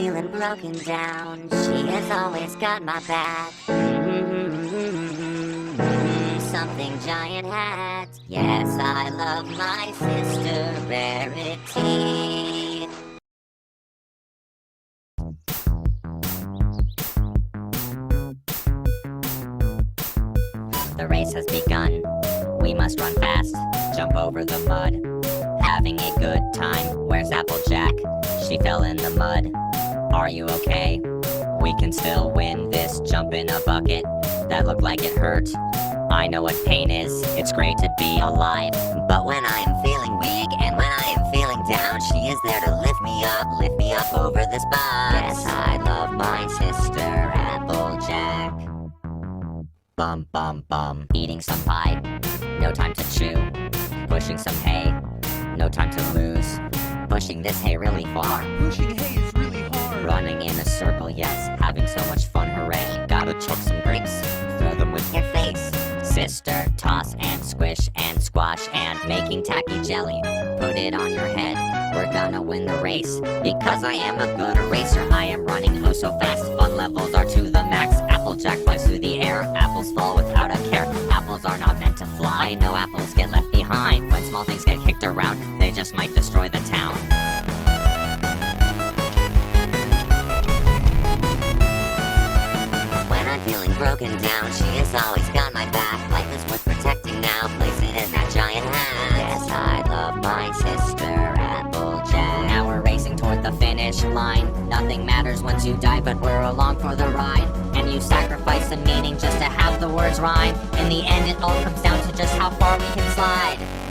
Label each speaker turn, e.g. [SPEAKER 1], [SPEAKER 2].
[SPEAKER 1] feeling broken down, she has always got my back. Something giant hat. Yes, I love my sister Rarity. The race has begun. We must run fast, jump over the mud. Having a good time. Where's Applejack? She fell in the mud. Are you okay? We can still win this. Jump in a bucket that looked like it hurt. I know what pain is. It's great to be alive. But when I am feeling weak and when I am feeling down, she is there to lift me up over this box. Yes, I love my sister Applejack. Bum bum bum. Eating some pie, no time to chew. Pushing some hay, no time to lose. Pushing this hay really far.
[SPEAKER 2] Pushing hay is really hard.
[SPEAKER 1] Running in a circle, yes, having so much fun, hooray. Gotta chuck some grapes, throw them with your face. Sister, toss and squish and squash and making tacky jelly. Put it on your head, we're gonna win the race. Because I am a good racer, I am running oh so fast. Fun levels are to the max. Applejack flies through the air, apples fall without a care. Apples are not meant to fly, I know apples get left behind. When small things get kicked around, they just might destroy the town. When I'm feeling broken down, she has always got my back. Life is worth protecting now, place it in that giant hat. Yes, I love my sister Applejack. Now we're racing toward the finish line. Nothing matters once you die, but we're along for the ride. And you sacrifice some meaning just to have the words rhyme. In the end, it all comes down to just how far we can slide.